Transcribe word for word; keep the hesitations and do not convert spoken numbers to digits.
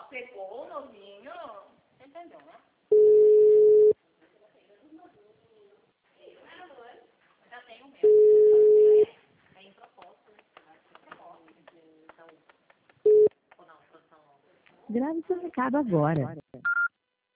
pegou o novinho. Entendeu, né? Já tenho o meu. Tem proposta. Grave seu recado agora.